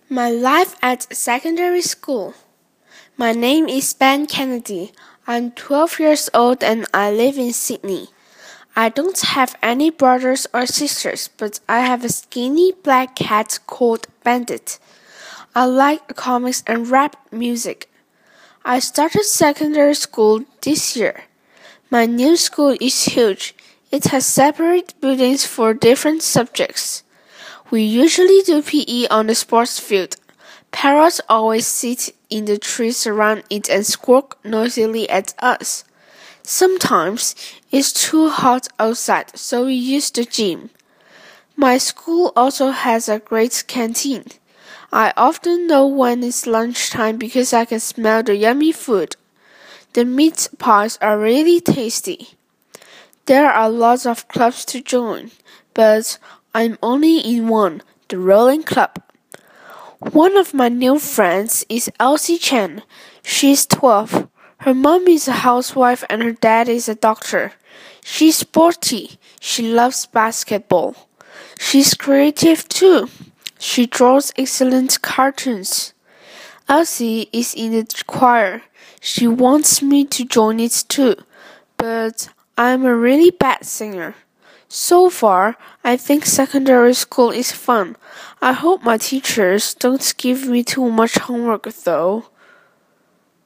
My life at secondary school. My name is Ben Kennedy. I'm 12 years old and I live in Sydney. I don't have any brothers or sisters, but I have a skinny black cat called Bandit. I like comics and rap music. I started secondary school this year. My new school is huge. It has separate buildings for different subjects. We usually do PE on the sports field. Parrots always sit in the trees around it and squawk noisily at us. Sometimes it's too hot outside, so we use the gym. My school also has a great canteen. I often know when it's lunchtime because I can smell the yummy food. The meat pies are really tasty. There are lots of clubs to join, but I'm only in one, the Rolling Club. One of my new friends is Elsie Chen. She's 12. Her mom is a housewife and her dad is a doctor. She's sporty. She loves basketball. She's creative too. She draws excellent cartoons. Elsie is in the choir. She wants me to join it too, but I'm a really bad singer. So far, I think secondary school is fun. I hope my teachers don't give me too much homework though.